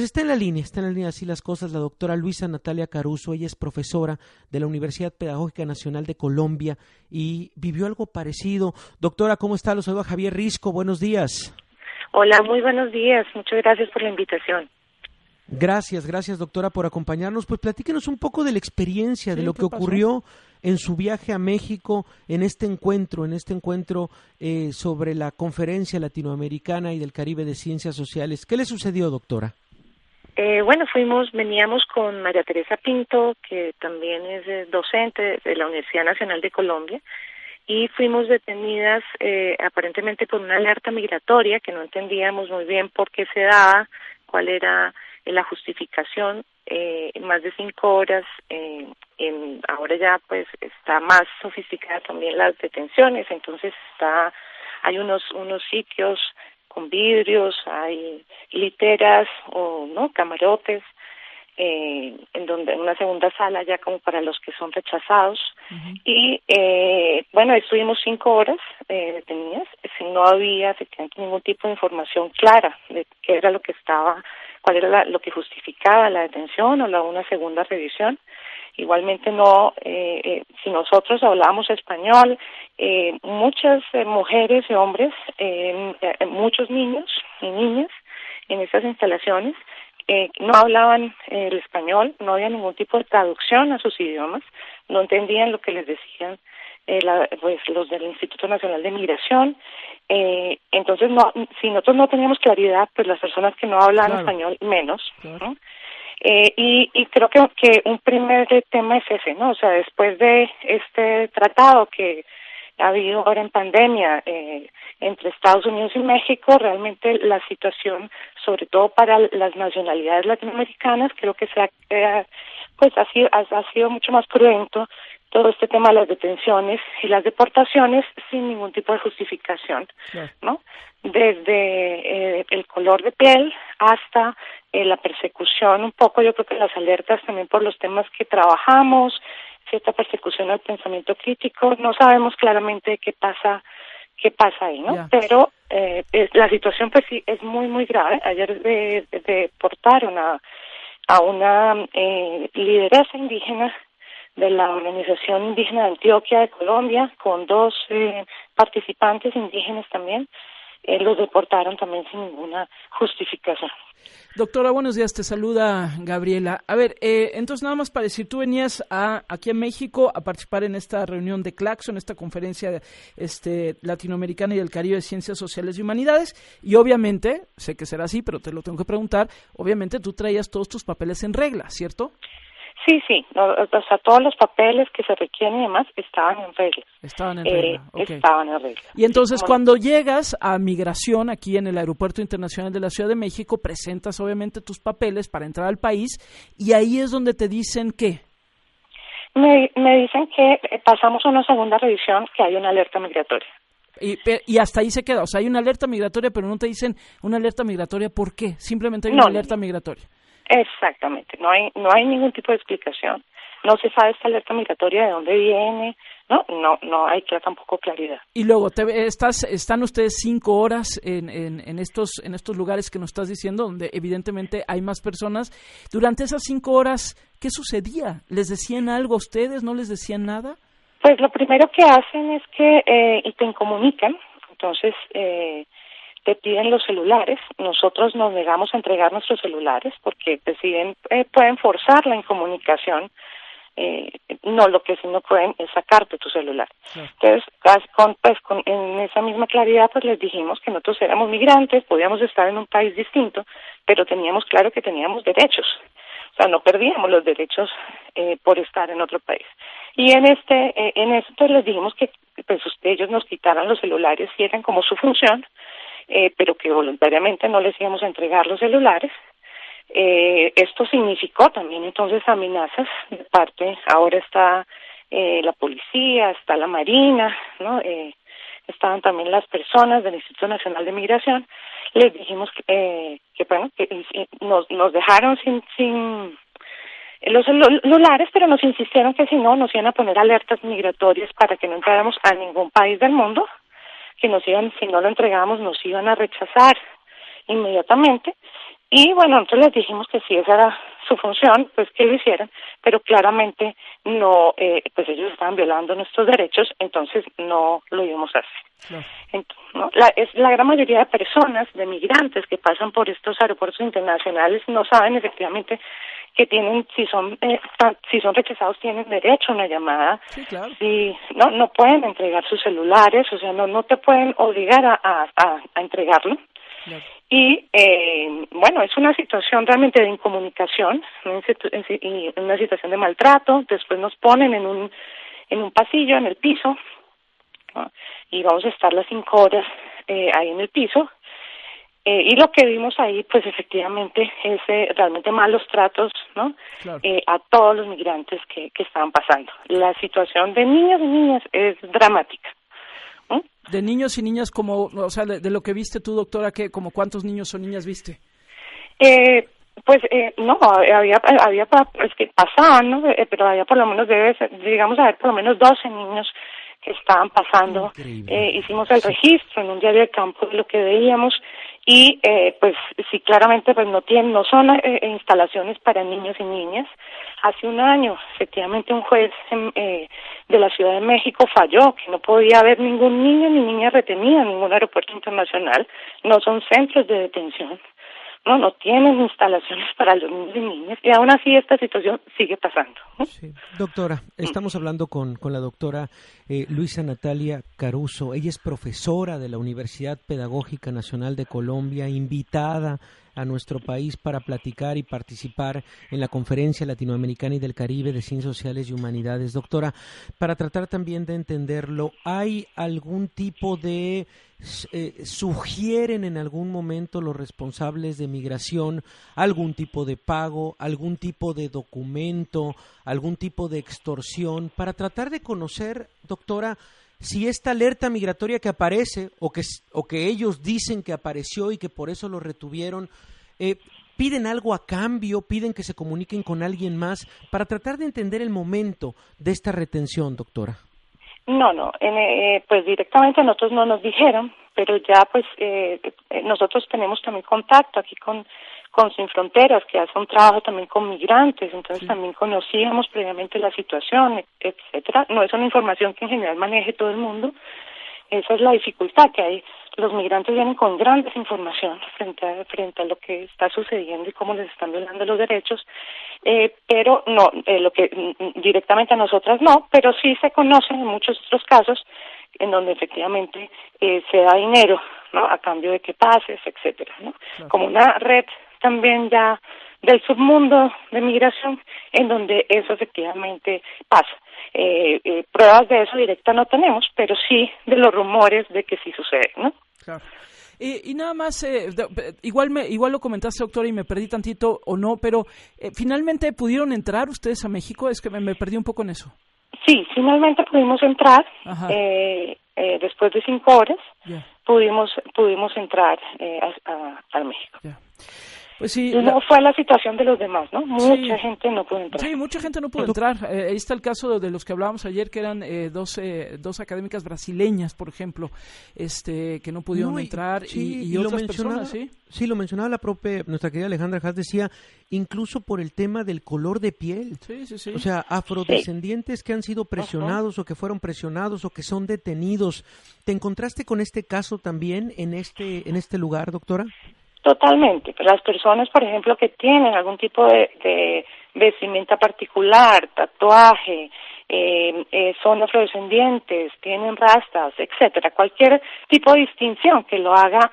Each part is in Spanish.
Pues está en la línea así las cosas, la doctora Luisa Natalia Caruso. Ella es profesora de la Universidad Pedagógica Nacional de Colombia y vivió algo parecido. Doctora, ¿cómo está? Lo saluda Javier Risco, buenos días. Hola, muy buenos días, muchas gracias por la invitación. Gracias doctora por acompañarnos. Pues platíquenos un poco de la experiencia, de lo que ocurrió en su viaje a México, en este encuentro sobre la Conferencia Latinoamericana y del Caribe de Ciencias Sociales. ¿Qué le sucedió, doctora? Veníamos con María Teresa Pinto, que también es docente de la Universidad Nacional de Colombia, y fuimos detenidas aparentemente por una alerta migratoria que no entendíamos muy bien por qué se daba, cuál era la justificación. Más de 5 horas, ahora ya pues está más sofisticada también las detenciones, entonces hay unos sitios con vidrios, hay literas o camarotes, en donde una segunda sala ya como para los que son rechazados. Uh-huh. Y estuvimos 5 horas detenidas, no había efectivamente ningún tipo de información clara de qué era lo que estaba, cuál era lo que justificaba la detención o una segunda revisión. Igualmente si nosotros hablábamos español, muchas mujeres y hombres, muchos niños y niñas en estas instalaciones no hablaban el español, no había ningún tipo de traducción a sus idiomas, no entendían lo que les decían los del Instituto Nacional de Migración. Entonces, si nosotros no teníamos claridad, pues las personas que no hablaban español menos, ¿no? Y creo que un primer tema es ese, ¿no? O sea, después de este tratado que ha habido ahora en pandemia entre Estados Unidos y México, realmente la situación, sobre todo para las nacionalidades latinoamericanas, creo que ha sido mucho más cruento todo este tema de las detenciones y las deportaciones sin ningún tipo de justificación, ¿no? Desde el color de piel hasta la persecución, un poco yo creo que las alertas también por los temas que trabajamos, cierta persecución al pensamiento crítico. No sabemos claramente qué pasa ahí, ¿no? Yeah. Pero la situación pues sí es muy muy grave. Ayer deportaron a una lideresa indígena de la Organización Indígena de Antioquia de Colombia, con 2 participantes indígenas también. Los deportaron también sin ninguna justificación. Doctora, buenos días, te saluda Gabriela. A ver, entonces nada más para decir, tú venías aquí a México a participar en esta reunión de Claxo, en esta conferencia latinoamericana y del Caribe de Ciencias Sociales y Humanidades, y obviamente, sé que será así, pero te lo tengo que preguntar, obviamente tú traías todos tus papeles en regla, ¿cierto? Sí, o sea, todos los papeles que se requieren y demás estaban en regla. Estaban en regla, okay. Estaban en regla. Y entonces cuando llegas a migración aquí en el Aeropuerto Internacional de la Ciudad de México, presentas obviamente tus papeles para entrar al país y ahí es donde te dicen ¿qué? Me dicen que pasamos a una segunda revisión, que hay una alerta migratoria. Y hasta ahí se queda, o sea, hay una alerta migratoria, pero no te dicen una alerta migratoria, ¿por qué? Simplemente hay una alerta migratoria. Exactamente, no hay ningún tipo de explicación. No se sabe esta alerta migratoria de dónde viene, no hay tampoco claridad. Y luego están ustedes 5 horas en estos lugares que nos estás diciendo, donde evidentemente hay más personas. Durante esas 5 horas, ¿qué sucedía? ¿Les decían algo a ustedes? ¿No les decían nada? Pues lo primero que hacen es que te incomunican, entonces te piden los celulares. Nosotros nos negamos a entregar nuestros celulares porque pueden forzar la incomunicación. No, lo que sí no pueden es sacarte tu celular. Sí. Entonces, en esa misma claridad, pues les dijimos que nosotros éramos migrantes, podíamos estar en un país distinto, pero teníamos claro que teníamos derechos. O sea, no perdíamos los derechos por estar en otro país. Y en eso pues les dijimos que pues ellos nos quitaran los celulares si eran como su función, pero que voluntariamente no les íbamos a entregar los celulares. Esto significó también entonces amenazas de parte, ahora está la policía, está la Marina, ¿no? Estaban también las personas del Instituto Nacional de Migración. Les dijimos que nos dejaron sin los celulares, pero nos insistieron que si no, nos iban a poner alertas migratorias para que no entráramos a ningún país del mundo, que si no lo entregábamos, nos iban a rechazar inmediatamente. Y bueno, nosotros les dijimos que si esa era su función, pues que lo hicieran, pero claramente no, pues ellos estaban violando nuestros derechos, entonces no lo íbamos a hacer. Claro. Entonces, ¿no? La gran mayoría de personas, de migrantes que pasan por estos aeropuertos internacionales, no saben efectivamente que tienen, si son rechazados, tienen derecho a una llamada. Sí, claro. Si no pueden entregar sus celulares, o sea, no te pueden obligar a entregarlo. Claro. Y bueno, es una situación realmente de incomunicación, y una situación de maltrato. Después nos ponen en un pasillo, en el piso, ¿no? Y vamos a estar las 5 horas ahí en el piso. Y lo que vimos ahí, pues efectivamente, es realmente malos tratos, ¿no? Claro. A todos los migrantes que estaban pasando. La situación de niños y niñas es dramática. De niños y niñas, como, o sea, de lo que viste tú, doctora, ¿qué, como cuántos niños o niñas viste? No, había pues que pasaban, ¿no? Pero había por lo menos, digamos, haber por lo menos 12 niños que estaban pasando. Hicimos el registro en un diario de campo de lo que veíamos y pues sí, claramente pues no son instalaciones para niños y niñas. Hace un año, efectivamente, un juez de la Ciudad de México falló que no podía haber ningún niño ni niña retenida en ningún aeropuerto internacional. No son centros de detención. No tienen instalaciones para los niños y niñas, y aún así esta situación sigue pasando. Sí. Doctora, estamos hablando con la doctora Luisa Natalia Caruso. Ella es profesora de la Universidad Pedagógica Nacional de Colombia, invitada a nuestro país para platicar y participar en la Conferencia Latinoamericana y del Caribe de Ciencias Sociales y Humanidades. Doctora, para tratar también de entenderlo, ¿hay algún tipo de sugieren en algún momento los responsables de migración algún tipo de pago, algún tipo de documento, algún tipo de extorsión para tratar de conocer, doctora, si esta alerta migratoria que aparece o que ellos dicen que apareció y que por eso lo retuvieron, piden algo a cambio, piden que se comuniquen con alguien más para tratar de entender el momento de esta retención, doctora? No, pues directamente nosotros no nos dijeron, pero ya pues nosotros tenemos también contacto aquí con Sin Fronteras, que hace un trabajo también con migrantes, entonces sí. También conocíamos previamente la situación, etcétera. No es una información que en general maneje todo el mundo. Esa es la dificultad que hay. Los migrantes vienen con gran desinformación frente a lo que está sucediendo y cómo les están violando los derechos, pero no, lo que directamente a nosotras no, pero sí se conocen en muchos otros casos en donde efectivamente se da dinero, ¿no? A cambio de que pases, etcétera, ¿no? Claro. Como una red también ya del submundo de migración en donde eso efectivamente pasa. Pruebas de eso directa no tenemos, pero sí de los rumores de que sí sucede, ¿no? Claro. Y nada más, igual lo comentaste, doctora, y me perdí tantito o no, pero ¿finalmente pudieron entrar ustedes a México? Es que me perdí un poco en eso. Sí, finalmente pudimos entrar, después de 5 horas, yeah. pudimos entrar a México. Yeah. Pues sí, no fue la situación de los demás, ¿no? Mucha gente no pudo entrar. Sí, mucha gente no pudo entrar. Ahí está el caso de los que hablábamos ayer, que eran dos académicas brasileñas, por ejemplo, que no pudieron entrar, y otras personas, ¿sí? Sí, lo mencionaba nuestra querida Alejandra Haas, decía, incluso por el tema del color de piel. Sí. O sea, afrodescendientes que han sido presionados o que fueron presionados o que son detenidos. ¿Te encontraste con este caso también en este lugar, doctora? Totalmente. Las personas, por ejemplo, que tienen algún tipo de vestimenta particular, tatuaje, son afrodescendientes, tienen rastas, etcétera, cualquier tipo de distinción que lo haga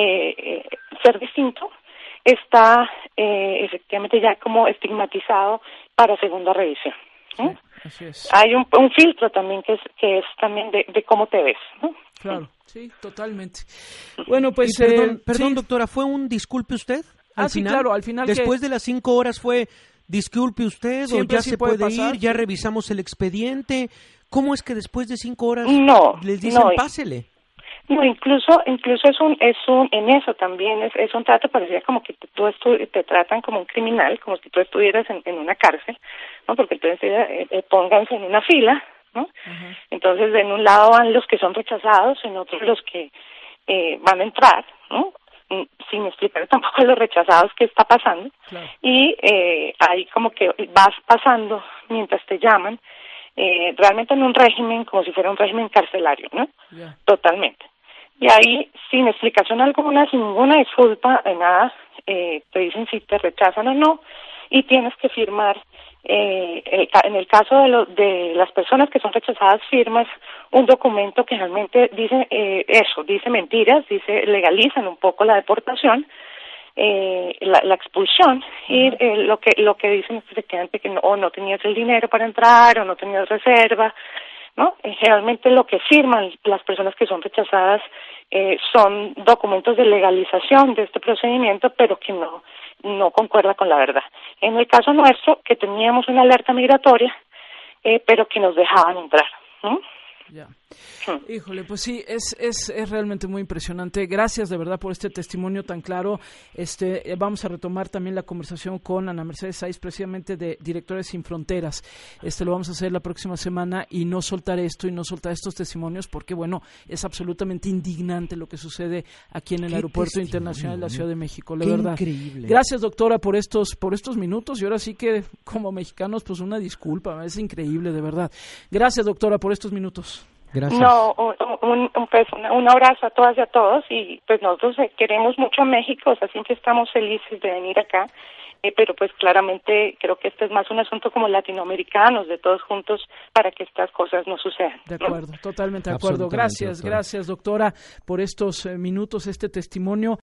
ser distinto, está efectivamente ya como estigmatizado para segunda revisión. ¿no? Sí, así es. Hay un filtro también que es también de cómo te ves, ¿no? Claro. Sí, totalmente. Bueno, pues... Perdón, doctora, ¿fue un disculpe usted? Sí, claro, al final... Después de las 5 horas fue disculpe usted o ya se puede pasar, ir, ya revisamos el expediente. ¿Cómo es que después de 5 horas les dicen pásele? No, incluso en eso también es un trato, parecía como que te tratan como un criminal, como si tú estuvieras en una cárcel, ¿no? Porque entonces pónganse en una fila, ¿no? Uh-huh. Entonces, en un lado van los que son rechazados, en otro los que van a entrar, ¿no? sin explicar tampoco a los rechazados qué está pasando. Claro. Y ahí como que vas pasando mientras te llaman, realmente en un régimen como si fuera un régimen carcelario, ¿no? Yeah. Totalmente. Y ahí, sin explicación alguna, sin ninguna disculpa de nada, te dicen si te rechazan o no, y tienes que firmar, en el caso de las personas que son rechazadas, firmas un documento que realmente dice dice mentiras, legalizan un poco la deportación, la expulsión, y lo que dicen es efectivamente que no tenías el dinero para entrar, o no tenías reserva, ¿no? Generalmente lo que firman las personas que son rechazadas son documentos de legalización de este procedimiento, pero que no concuerda con la verdad. En el caso nuestro, que teníamos una alerta migratoria, pero que nos dejaban entrar, ¿no? Ya. Híjole, pues sí, es realmente muy impresionante. Gracias de verdad por este testimonio tan claro. Vamos a retomar también la conversación con Ana Mercedes Sáiz, precisamente de Directores Sin Fronteras. Lo vamos a hacer la próxima semana y no soltar esto y no soltar estos testimonios porque, bueno, es absolutamente indignante lo que sucede aquí en el Aeropuerto Internacional de la Ciudad de México, la verdad. Increíble. Gracias, doctora, por estos minutos y ahora sí que como mexicanos, pues una disculpa, es increíble, de verdad. Gracias, doctora, por estos minutos. Gracias. No, un abrazo a todas y a todos, y pues nosotros queremos mucho a México, o sea, siempre estamos felices de venir acá, pero pues claramente creo que este es más un asunto como latinoamericanos, de todos juntos, para que estas cosas no sucedan. De acuerdo, ¿no? Totalmente de acuerdo. Gracias, doctora, por estos minutos, este testimonio.